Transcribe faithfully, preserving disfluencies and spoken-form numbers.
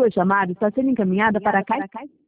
sua chamada está sendo encaminhada para a caixa.